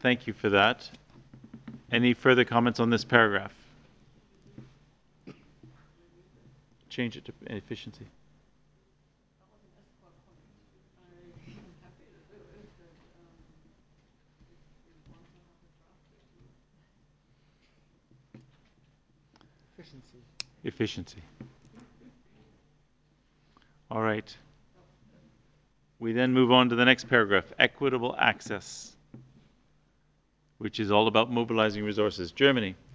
Thank you for that. Any further comments on this paragraph? Change it to efficiency. Efficiency. All right. We then move on to the next paragraph, equitable access, which is all about mobilizing resources. Germany.